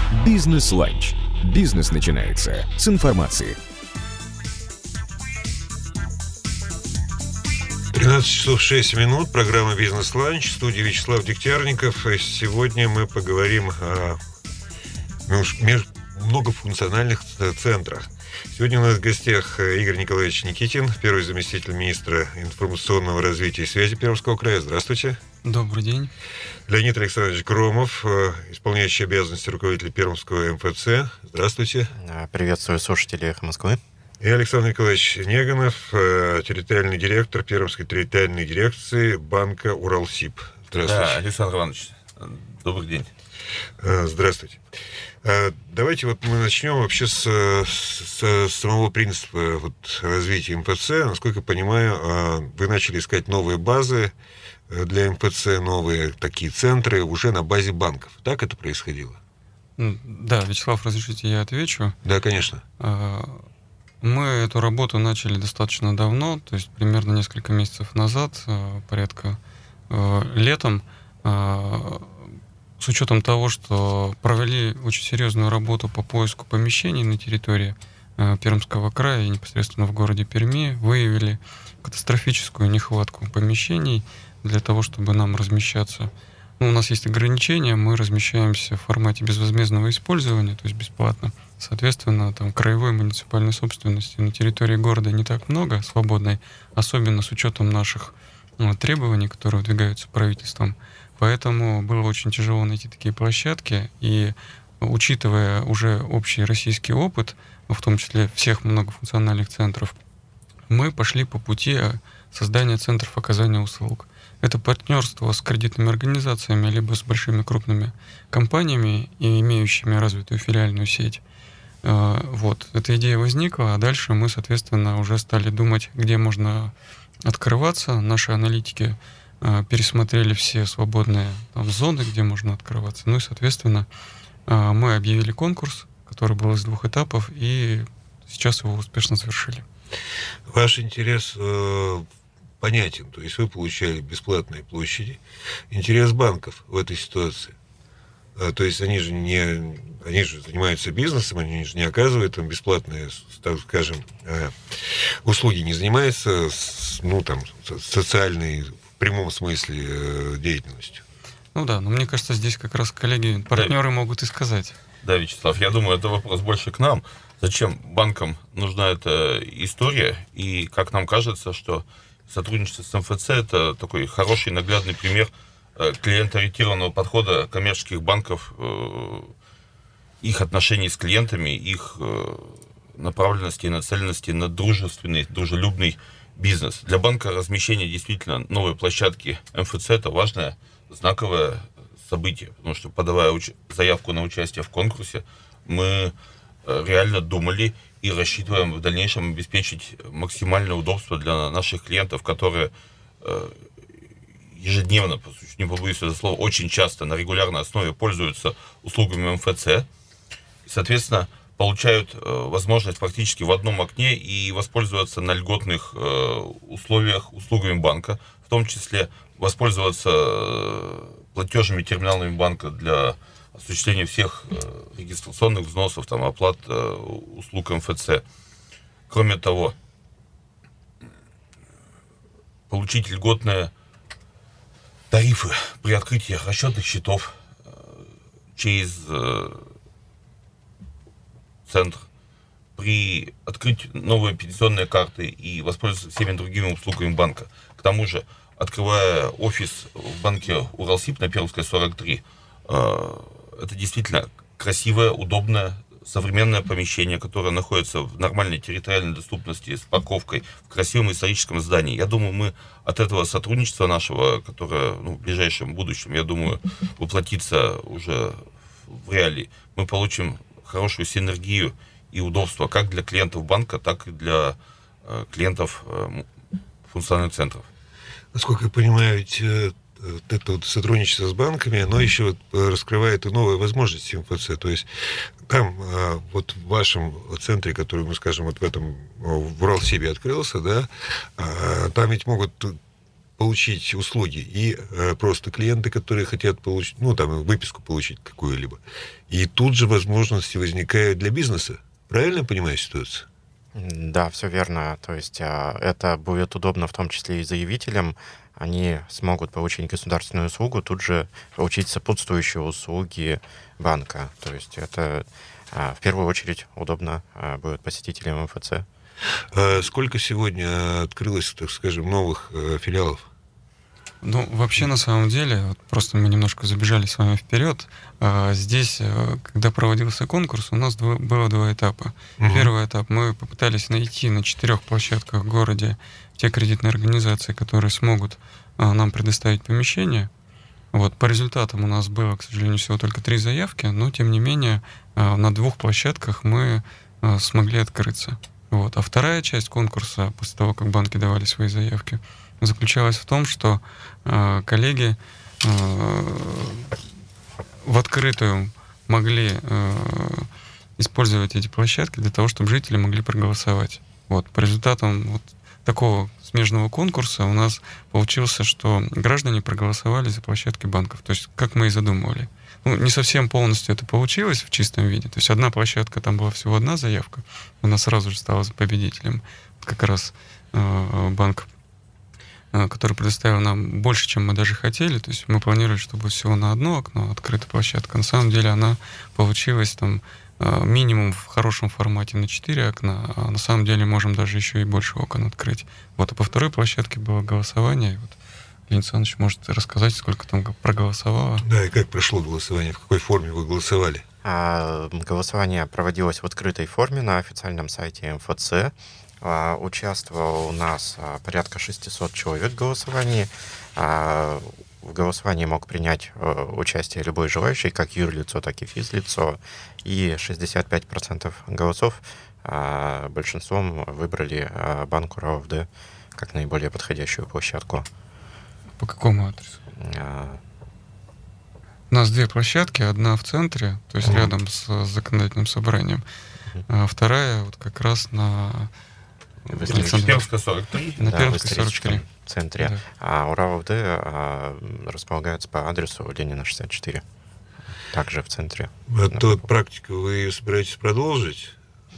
Бизнес-ланч. Бизнес начинается с информации. 13 часов 6 минут. Программа «Бизнес-ланч». В студии Вячеслав Дегтярников. Сегодня мы поговорим о многофункциональных центрах. Сегодня у нас в гостях Игорь Николаевич Никитин, первый заместитель министра информационного развития и связи Пермского края. Здравствуйте. Добрый день. Леонид Александрович Громов, исполняющий обязанности руководителя Пермского МФЦ. Здравствуйте. Приветствую слушателей «Эхо Москвы». И Александр Николаевич Неганов, территориальный директор Пермской территориальной дирекции банка «Уралсиб». Здравствуйте. Да, Александр Иванович, добрый день. Здравствуйте. Давайте вот мы начнем вообще с самого принципа развития МФЦ. Насколько я понимаю, вы начали искать новые базы для МФЦ, новые такие центры уже на базе банков. Так это происходило? Да, Вячеслав, разрешите, я отвечу. Да, конечно. Мы эту работу начали достаточно давно, то есть примерно несколько месяцев назад, порядка летом, с учетом того, что провели очень серьезную работу по поиску помещений на территории Пермского края и непосредственно в городе Перми, выявили катастрофическую нехватку помещений для того, чтобы нам размещаться. У нас есть ограничения, мы размещаемся в формате безвозмездного использования, то есть бесплатно. Соответственно, там краевой муниципальной собственности на территории города не так много свободной, особенно с учетом наших требований, которые выдвигаются правительством. Поэтому было очень тяжело найти такие площадки, и учитывая уже общий российский опыт, в том числе всех многофункциональных центров, мы пошли по пути создания центров оказания услуг. Это партнерство с кредитными организациями, либо с большими крупными компаниями, и имеющими развитую филиальную сеть. Эта идея возникла, а дальше мы, соответственно, уже стали думать, где можно открываться. Наши аналитики пересмотрели все свободные зоны, где можно открываться. Ну и, соответственно, мы объявили конкурс, который был из 2 этапов, и сейчас его успешно завершили. Ваш интерес понятен, то есть вы получали бесплатные площади. Интерес банков в этой ситуации. То есть они же занимаются бизнесом, они же не оказывают там бесплатные, так скажем, услуги, не занимаются социальной, в прямом смысле, деятельностью. Но мне кажется, здесь как раз коллеги, партнеры могут и сказать. Да, Вячеслав, я думаю, это вопрос больше к нам. Зачем банкам нужна эта история? И как нам кажется, что сотрудничество с МФЦ – это такой хороший наглядный пример клиентоориентированного подхода коммерческих банков, их отношений с клиентами, их направленности и нацеленности на дружественный, дружелюбный бизнес. Для банка размещение действительно новой площадки МФЦ – это важное, знаковое событие, потому что, подавая заявку на участие в конкурсе, мы реально думали и рассчитываем в дальнейшем обеспечить максимальное удобство для наших клиентов, которые ежедневно, не побоюсь этого слова, очень часто на регулярной основе пользуются услугами МФЦ и, соответственно, получают возможность фактически в одном окне и воспользоваться на льготных условиях услугами банка, в том числе воспользоваться платежными терминалами банка для осуществления всех регистрационных взносов, оплат услуг МФЦ. Кроме того, получить льготные тарифы при открытии расчетных счетов через центр, при открытии новой пенсионной карты и воспользоваться всеми другими услугами банка. К тому же, открывая офис в банке Уралсиб на Пермской 43, это действительно красивое, удобное, современное помещение, которое находится в нормальной территориальной доступности, с парковкой, в красивом историческом здании. Я думаю, мы от этого сотрудничества нашего, которое в ближайшем будущем, я думаю, воплотится уже в реалии, мы получим хорошую синергию и удобство как для клиентов банка, так и для клиентов функциональных центров. Насколько я понимаю, ведь это сотрудничество с банками, оно еще раскрывает и новые возможности МФЦ. То есть там, в вашем центре, который, мы скажем, в Уралсибе открылся, да, там ведь могут получить услуги и просто клиенты, которые хотят получить, ну, там, выписку получить какую-либо. И тут же возможности возникают для бизнеса. Правильно я понимаю ситуацию? Да, все верно. То есть это будет удобно в том числе и заявителям. Они смогут получить государственную услугу, тут же получить сопутствующие услуги банка. То есть это в первую очередь удобно будет посетителям МФЦ. Сколько сегодня открылось, так скажем, новых филиалов? Ну, вообще, на самом деле, вот просто мы немножко забежали с вами вперед. Здесь, когда проводился конкурс, у нас было два этапа. Первый этап мы попытались найти на 4 площадках в городе те кредитные организации, которые смогут нам предоставить помещение. Вот, по результатам у нас было, к сожалению, всего только 3 заявки, но, тем не менее, на 2 площадках мы смогли открыться. Вот. А вторая часть конкурса, после того, как банки давали свои заявки, заключалась в том, что коллеги в открытую могли использовать эти площадки для того, чтобы жители могли проголосовать. Вот. По результатам вот такого смежного конкурса у нас получилось, что граждане проголосовали за площадки банков. То есть, как мы и задумывали. Ну, не совсем полностью это получилось в чистом виде. То есть, одна площадка, там была всего одна заявка. Она сразу же стала победителем. Как раз банк, который предоставил нам больше, чем мы даже хотели. То есть мы планировали, чтобы всего на одно окно открыта площадка. На самом деле она получилась там минимум в хорошем формате на 4 окна, а на самом деле можем даже еще и больше окон открыть. Вот, а по второй площадке было голосование. И вот Леонид Александрович может рассказать, сколько там проголосовало. Да, и как прошло голосование, в какой форме вы голосовали? Голосование проводилось в открытой форме на официальном сайте МФЦ. Участвовало у нас порядка 600 человек в голосовании. В голосовании мог принять участие любой желающий, как юрлицо, так и физлицо. И 65% голосов большинством выбрали банк УралАФД как наиболее подходящую площадку. По какому адресу? У нас 2 площадки, одна в центре, то есть рядом с законодательным собранием, а вторая вот как раз на Пермская 43. На да, Пермской 43. Центре. Да. А УралАФД располагается по адресу Ленина 64. Также в центре. Эту практику вы ее собираетесь продолжить?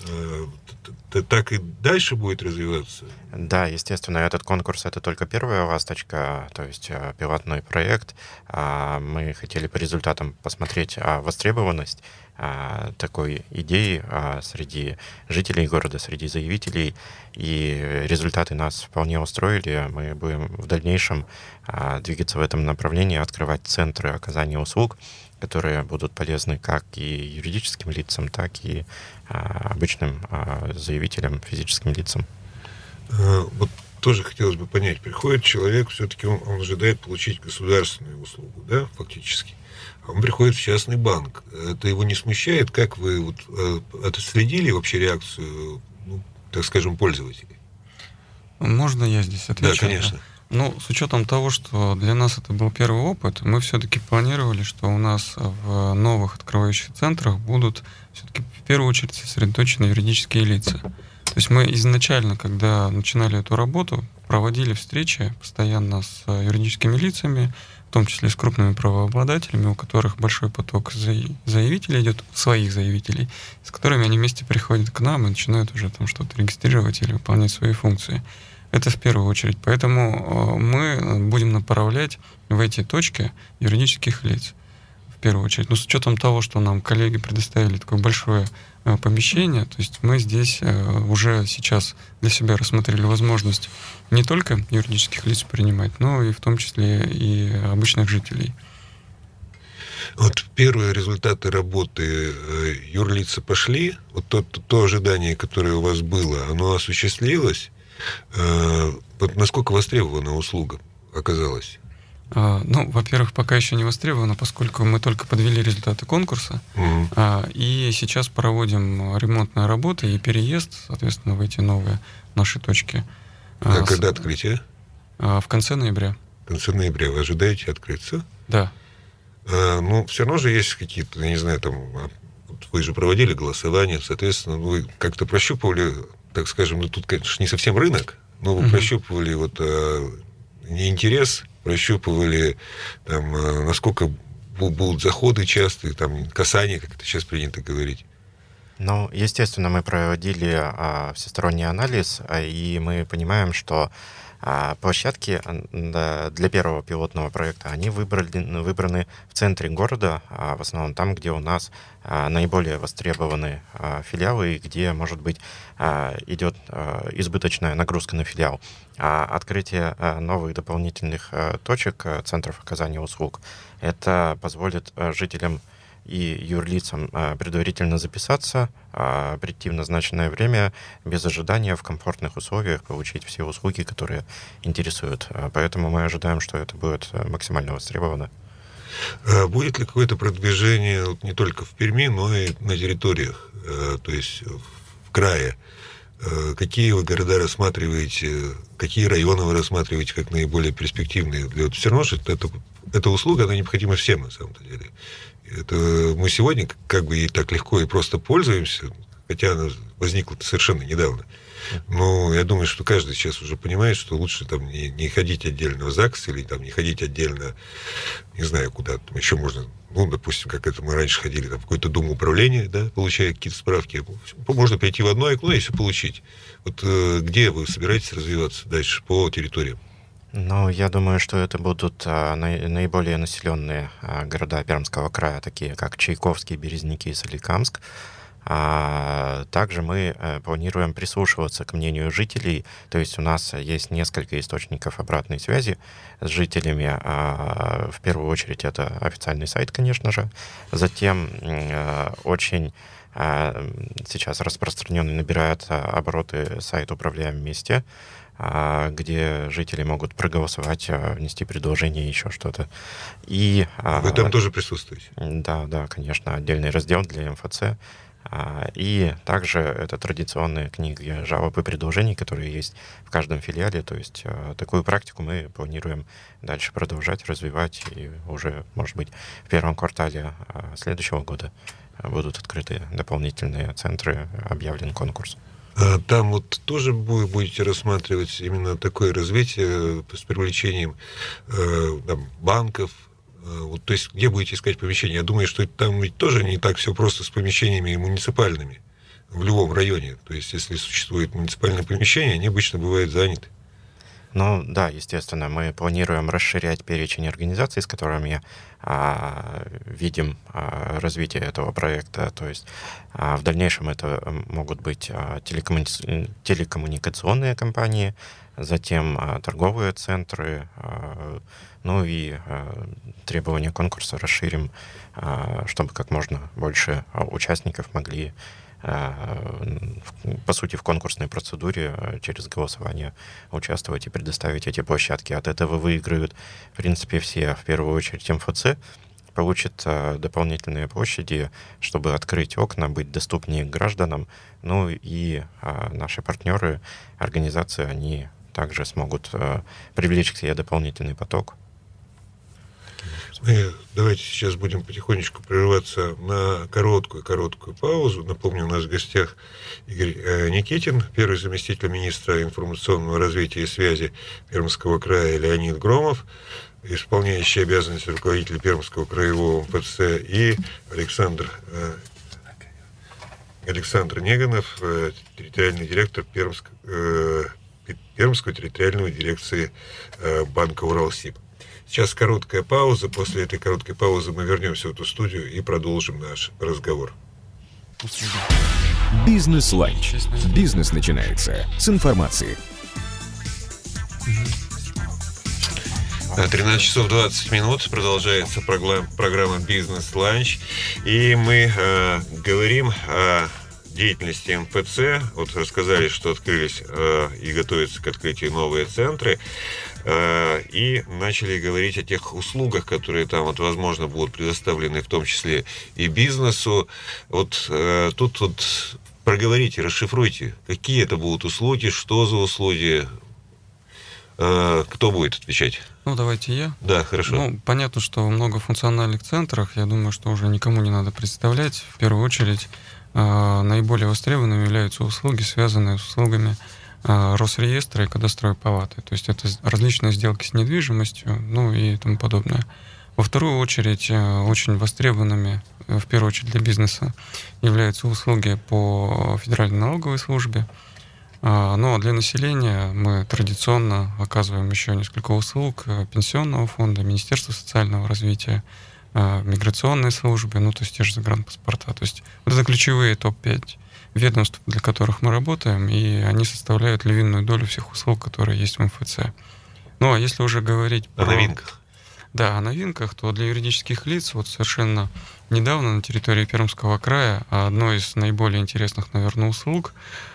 Так и дальше будет развиваться? Да, естественно, этот конкурс — это только первая ласточка, то есть пилотный проект. Мы хотели по результатам посмотреть востребованность такой идеи среди жителей города, среди заявителей, и результаты нас вполне устроили. Мы будем в дальнейшем двигаться в этом направлении, открывать центры оказания услуг, которые будут полезны как и юридическим лицам, так и обычным заявителям, физическим лицам. Вот тоже хотелось бы понять, приходит человек, все-таки он ожидает получить государственную услугу, да, фактически. А он приходит в частный банк. Это его не смущает? Как вы вот отследили вообще реакцию, ну, так скажем, пользователей? Можно я здесь отвечу? Да, конечно. Ну, с учетом того, что для нас это был первый опыт, мы все-таки планировали, что у нас в новых открывающих центрах будут все-таки в первую очередь сосредоточены юридические лица. То есть мы изначально, когда начинали эту работу, проводили встречи постоянно с юридическими лицами, в том числе с крупными правообладателями, у которых большой поток заявителей идет, своих заявителей, с которыми они вместе приходят к нам и начинают уже там что-то регистрировать или выполнять свои функции. Это в первую очередь. Поэтому мы будем направлять в эти точки юридических лиц в первую очередь. Но с учетом того, что нам коллеги предоставили такое большое помещение, то есть мы здесь уже сейчас для себя рассмотрели возможность не только юридических лиц принимать, но и в том числе и обычных жителей. Вот первые результаты работы юрлица пошли, вот то ожидание, которое у вас было, оно осуществилось. Вот насколько востребована услуга оказалась? Ну, во-первых, пока еще не востребовано, поскольку мы только подвели результаты конкурса, и сейчас проводим ремонтные работы и переезд, соответственно, в эти новые наши точки. А когда открытие? В конце ноября. В конце ноября. Вы ожидаете открыться? Да. Ну, все равно же есть какие-то, я не знаю, там, вы же проводили голосование, соответственно, вы как-то прощупывали, так скажем, ну, тут, конечно, не совсем рынок, но вы прощупывали вот интерес, прощупывали, там, насколько будут заходы частые, там, касания, как это сейчас принято говорить. Ну, естественно, мы проводили всесторонний анализ, и мы понимаем, что площадки для первого пилотного проекта, они выбраны в центре города, в основном там, где у нас наиболее востребованы филиалы, и где, может быть, идет избыточная нагрузка на филиал. Открытие новых дополнительных точек, центров оказания услуг, это позволит жителям и юрлицам предварительно записаться, прийти в назначенное время без ожидания, в комфортных условиях получить все услуги, которые интересуют. Поэтому мы ожидаем, что это будет максимально востребовано. Будет ли какое-то продвижение не только в Перми, но и на территориях, то есть в крае? Какие вы города рассматриваете, какие районы вы рассматриваете как наиболее перспективные? Все равно, что эта услуга, она необходима всем, на самом деле. Это мы сегодня как бы ей так легко и просто пользуемся, хотя она возникла совершенно недавно. Но я думаю, что каждый сейчас уже понимает, что лучше там не ходить отдельно в ЗАГС или там не ходить отдельно, не знаю, куда там еще можно, ну, допустим, как это мы раньше ходили, там, в какой-то дом управления, да, получая какие-то справки. Можно прийти в одно окно и все получить. Вот где вы собираетесь развиваться дальше по территориям? Ну, я думаю, что это будут наиболее населенные города Пермского края, такие как Чайковский, Березники и Соликамск. Также мы планируем прислушиваться к мнению жителей, то есть у нас есть несколько источников обратной связи с жителями. В первую очередь это официальный сайт, конечно же. Затем очень сейчас распространенный набирает обороты сайт «Управляем вместе», где жители могут проголосовать, внести предложение, еще что-то. И, вы там тоже присутствуете? Да, конечно, отдельный раздел для МФЦ. И также это традиционные книги жалоб и предложений, которые есть в каждом филиале. То есть такую практику мы планируем дальше продолжать, развивать. И уже, может быть, в первом квартале следующего года будут открыты дополнительные центры, объявлен конкурс. Там вот тоже будете рассматривать именно такое развитие с привлечением там, банков. Вот, то есть где будете искать помещения? Я думаю, что там ведь тоже не так все просто с помещениями муниципальными в любом районе. То есть если существует муниципальное помещение, они обычно бывают заняты. Ну да, естественно, мы планируем расширять перечень организаций, с которыми видим развитие этого проекта. То есть в дальнейшем это могут быть телекоммуникационные компании, затем торговые центры, ну и требования конкурса расширим, чтобы как можно больше участников могли, по сути, в конкурсной процедуре через голосование участвовать и предоставить эти площадки. От этого выиграют, в принципе, все, в первую очередь МФЦ, получат дополнительные площади, чтобы открыть окна, быть доступнее к гражданам. Ну и наши партнеры, организации, они также смогут привлечь к себе дополнительный поток. Мы давайте сейчас будем потихонечку прерываться на короткую паузу. Напомню, у нас в гостях Игорь Никитин, первый заместитель министра информационного развития и связи Пермского края, Леонид Громов, исполняющий обязанности руководителя Пермского краевого МФЦ, и Александр Неганов, территориальный директор Пермской территориальной дирекции банка «Уралсиб». Сейчас короткая пауза. После этой короткой паузы мы вернемся в эту студию и продолжим наш разговор. Бизнес-ланч. Бизнес начинается с информации. 13 часов 20 минут. Продолжается программа «Бизнес-ланч». И мы говорим о деятельности МФЦ. Вот рассказали, что открылись и готовятся к открытию новые центры. И начали говорить о тех услугах, которые там, вот, возможно, будут предоставлены, в том числе и бизнесу. Вот тут вот проговорите, расшифруйте, какие это будут услуги, что за услуги, кто будет отвечать? Ну, давайте я. Да, хорошо. Ну, понятно, что в многофункциональных центрах, я думаю, что уже никому не надо представлять. В первую очередь, наиболее востребованными являются услуги, связанные с услугами Росреестра и кадастровой палаты. То есть это различные сделки с недвижимостью, ну и тому подобное. Во вторую очередь, очень востребованными, в первую очередь для бизнеса, являются услуги по Федеральной налоговой службе. Ну а для населения мы традиционно оказываем еще несколько услуг Пенсионного фонда, Министерства социального развития, миграционной службы, ну то есть те же загранпаспорта. То есть вот это ключевые топ-5 ведомств, для которых мы работаем, и они составляют львиную долю всех услуг, которые есть в МФЦ. Ну а если уже говорить о новинках. Да, о новинках, то для юридических лиц вот совершенно недавно на территории Пермского края одной из наиболее интересных, наверное, услуг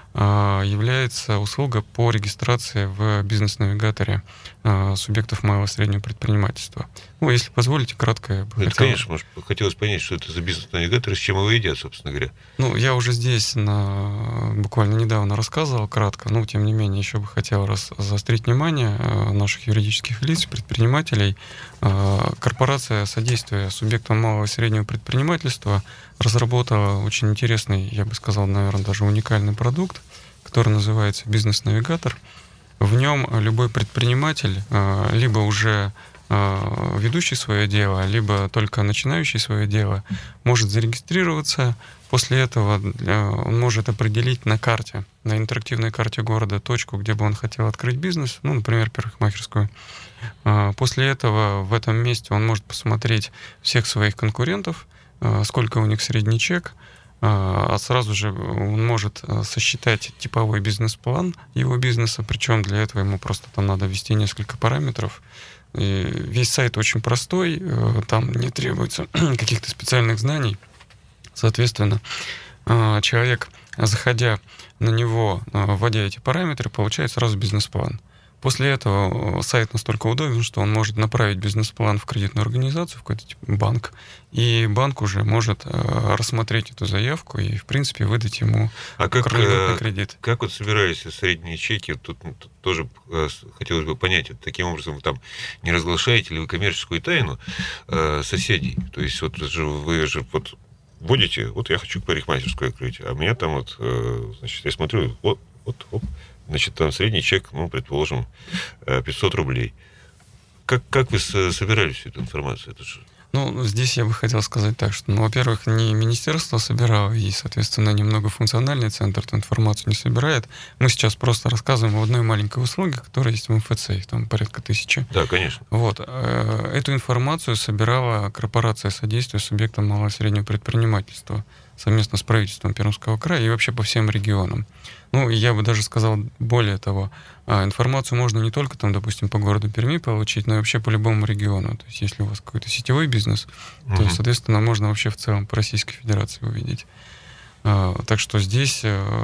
является услуга по регистрации в бизнес-навигаторе субъектов малого и среднего предпринимательства. Ну, если позволите, кратко... Конечно, может, хотелось понять, что это за бизнес-навигатор, с чем его едят, собственно говоря. Ну, я уже здесь буквально недавно рассказывал кратко, но, тем не менее, еще бы хотел заострить внимание наших юридических лиц, предпринимателей. Корпорация содействия субъектам малого и среднего предпринимательства разработала очень интересный, я бы сказал, наверное, даже уникальный продукт, который называется «Бизнес-навигатор». В нем любой предприниматель, либо уже ведущий свое дело, либо только начинающий свое дело, может зарегистрироваться. После этого он может определить на карте, на интерактивной карте города точку, где бы он хотел открыть бизнес, ну, например, парикмахерскую. После этого в этом месте он может посмотреть всех своих конкурентов, сколько у них средний чек, а сразу же он может сосчитать типовой бизнес-план его бизнеса, причем для этого ему просто там надо ввести несколько параметров. И весь сайт очень простой, там не требуется каких-то специальных знаний. Соответственно, человек, заходя на него, вводя эти параметры, получает сразу бизнес-план. После этого сайт настолько удобен, что он может направить бизнес-план в кредитную организацию, в какой-то типа банк, и банк уже может рассмотреть эту заявку и, в принципе, выдать ему кредит. Как вот собирались средние чеки? Тут тоже хотелось бы понять, вот таким образом вы там не разглашаете ли вы коммерческую тайну соседей? То есть вот вы же вот будете, вот я хочу парикмахерскую открыть, а у меня там вот, значит, я смотрю, вот, значит, там средний чек, ну, предположим, 500 рублей. Как вы собирали всю эту информацию? Это же... Ну, здесь я бы хотел сказать так, что, ну, во-первых, не министерство собирало, и, соответственно, не многофункциональный центр эту информацию не собирает. Мы сейчас просто рассказываем об одной маленькой услуге, которая есть в МФЦ, их там порядка 1000. Да, конечно. Вот. Эту информацию собирала корпорация содействия субъектам малого и среднего предпринимательства совместно с правительством Пермского края и вообще по всем регионам. Ну, я бы даже сказал более того, информацию можно не только там, допустим, по городу Перми получить, но и вообще по любому региону. То есть, если у вас какой-то сетевой бизнес, то, соответственно, можно вообще в целом по Российской Федерации увидеть. Так что здесь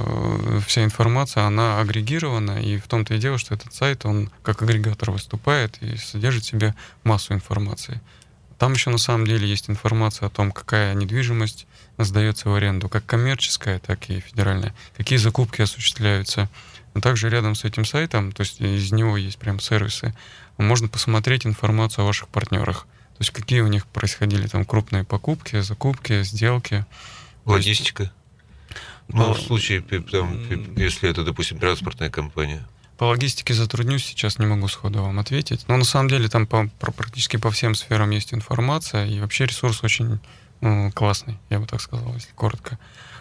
вся информация, она агрегирована, и в том-то и дело, что этот сайт, он как агрегатор выступает и содержит в себе массу информации. Там еще на самом деле есть информация о том, какая недвижимость сдается в аренду, как коммерческая, так и федеральная, какие закупки осуществляются. Но также рядом с этим сайтом, то есть из него есть прям сервисы, можно посмотреть информацию о ваших партнерах. То есть какие у них происходили там крупные покупки, закупки, сделки. Логистика. Ну, в случае, там, если это, допустим, транспортная компания. По логистике затруднюсь, сейчас не могу сходу вам ответить. Но на самом деле там практически по всем сферам есть информация, и вообще ресурс очень классный, я бы так сказал, если коротко.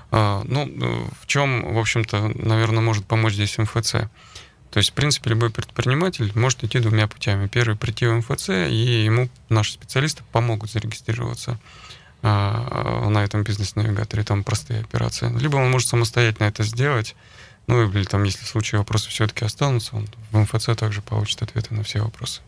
В чем, в общем-то, наверное, может помочь здесь МФЦ? То есть, в принципе, любой предприниматель может идти двумя путями. Первый — прийти в МФЦ, и ему наши специалисты помогут зарегистрироваться на этом бизнес-навигаторе, там простые операции. Либо он может самостоятельно это сделать, ну, или там, если в случае вопросы все-таки останутся, он в МФЦ также получит ответы на все вопросы.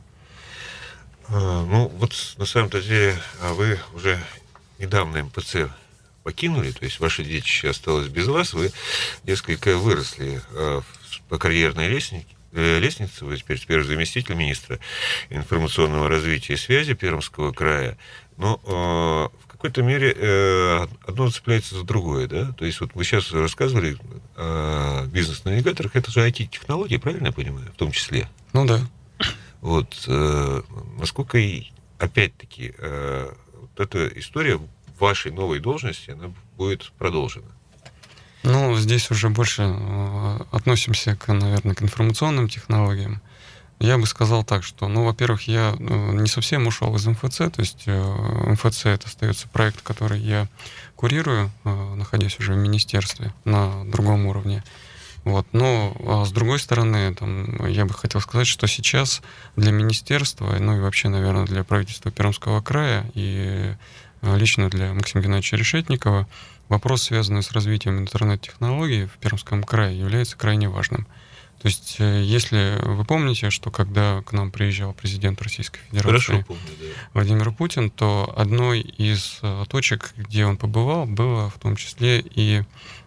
Ну, вот на самом-то деле вы уже недавно МФЦ покинули, то есть ваше детище осталось без вас, вы несколько выросли по карьерной лестнице, вы теперь первый заместитель министра информационного развития и связи Пермского края, но в какой-то мере одно цепляется за другое, да, то есть вот вы сейчас рассказывали о бизнес-навигаторах, это же IT-технологии, правильно я понимаю, в том числе? Ну да. Вот, насколько, опять-таки, вот эта история в вашей новой должности, она будет продолжена? Ну, здесь уже больше относимся, наверное, к информационным технологиям. Я бы сказал так, что, ну, во-первых, я не совсем ушел из МФЦ, то есть МФЦ — это остается проект, который я курирую, находясь уже в министерстве на другом уровне. Вот. Но, с другой стороны, там, я бы хотел сказать, что сейчас для министерства, ну и вообще, наверное, для правительства Пермского края и лично для Максима Геннадьевича Решетникова вопрос, связанный с развитием интернет-технологий в Пермском крае, является крайне важным. То есть, если вы помните, что когда к нам приезжал президент Российской Федерации Владимир Путин, то одной из точек, где он побывал, было в том числе и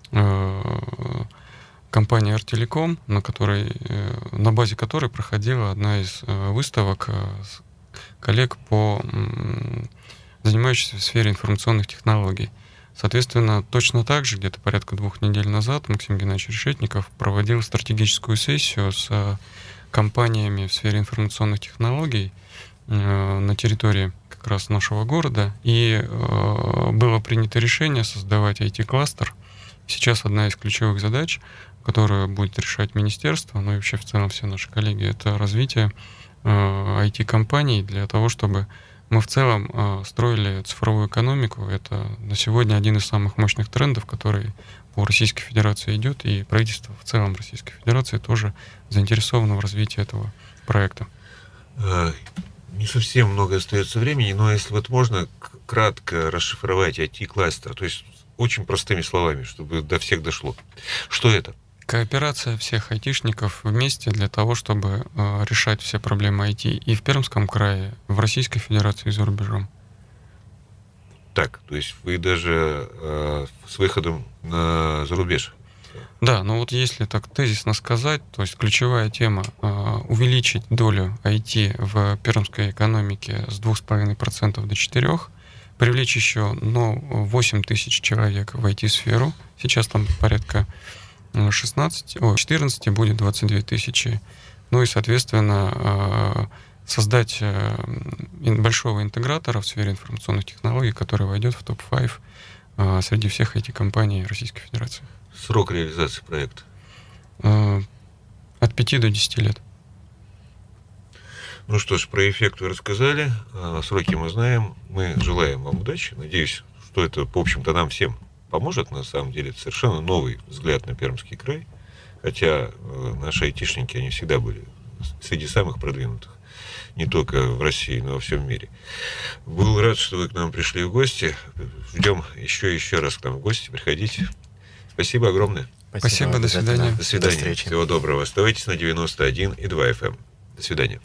компания Артелеком, на базе которой проходила одна из выставок коллег, занимающихся в сфере информационных технологий. Соответственно, точно так же, где-то порядка 2 недель назад, Максим Геннадьевич Решетников проводил стратегическую сессию с компаниями в сфере информационных технологий на территории как раз нашего города, и было принято решение создавать IT-кластер. Сейчас одна из ключевых задач, которую будет решать министерство, ну и вообще в целом все наши коллеги, это развитие IT-компаний для того, чтобы мы в целом строили цифровую экономику. Это на сегодня один из самых мощных трендов, который по Российской Федерации идет, и правительство в целом Российской Федерации тоже заинтересовано в развитии этого проекта. Не совсем много остается времени, но если вот можно кратко расшифровать IT-кластер, то есть очень простыми словами, чтобы до всех дошло. Что это? Кооперация всех айтишников вместе для того, чтобы решать все проблемы IT и в Пермском крае, в Российской Федерации и за рубежом. Так, то есть вы даже с выходом за рубеж. Да, но вот если так тезисно сказать, то есть ключевая тема увеличить долю IT в пермской экономике с 2,5% до 4%, привлечь еще 8 тысяч человек в IT-сферу. Сейчас там порядка 14 будет 22 тысячи. Ну и, соответственно, создать большого интегратора в сфере информационных технологий, который войдет в топ-5 среди всех IT-компаний Российской Федерации. Срок реализации проекта? От 5 до 10 лет. Ну что ж, про эффект вы рассказали, сроки мы знаем. Мы желаем вам удачи. Надеюсь, что это, в общем-то, нам всем поможет. На самом деле, это совершенно новый взгляд на Пермский край. Хотя наши айтишники, они всегда были среди самых продвинутых. Не только в России, но и во всем мире. Был рад, что вы к нам пришли в гости. Ждем еще раз к нам в гости. Приходите. Спасибо огромное. Спасибо, до свидания. До свидания. До встречи. Всего доброго. Оставайтесь на 91,2 FM. До свидания.